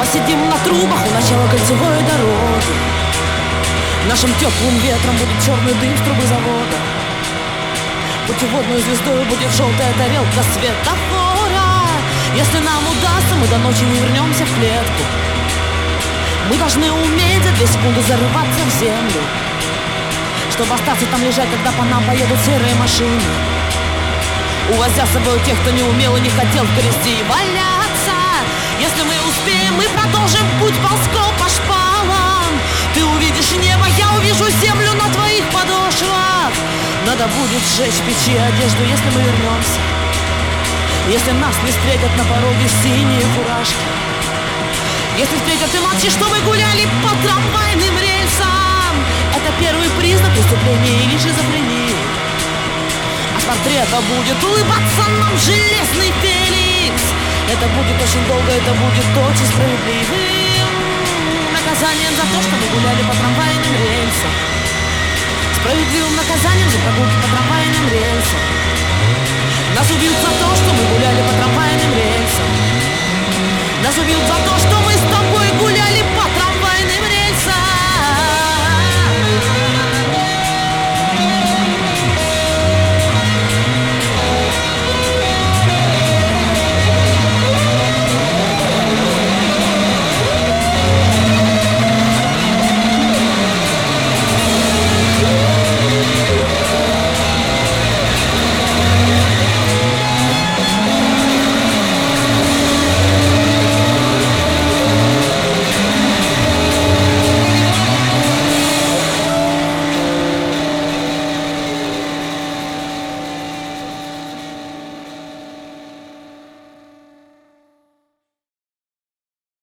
сидим на трубах у начала кольцевой дороги. Нашим теплым ветром будет черный дым с трубы завода. Путеводной звездой будет желтая тарелка светофора. Если нам удастся, мы до ночи не вернемся в клетку. Мы должны уметь за 2 секунды зарываться в землю, чтобы остаться там лежать, когда по нам поедут серые машины, увозя с собой тех, кто не умел и не хотел в грязи валяться. Если мы успеем, мы продолжим путь ползком по шпалам. Ты увидишь небо, я увижу землю на твоих подошвах. Надо будет сжечь в печи одежду, если мы вернемся, если нас не встретят на пороге синие фуражки. Если встретят и молчи, что мы гуляли по трамвайным рельсам, это первый признак преступления или шизофрении. А с портрета будет улыбаться нам железный Феликс. Это будет очень долго, это будет очень справедливым наказанием за то, что мы гуляли по трамвайным рельсам. Справедливым наказанием за прогулки по трамвайным рельсам. Нас убьют за то, что мы гуляли по трамвайным рельсам. Нас убьют за то, что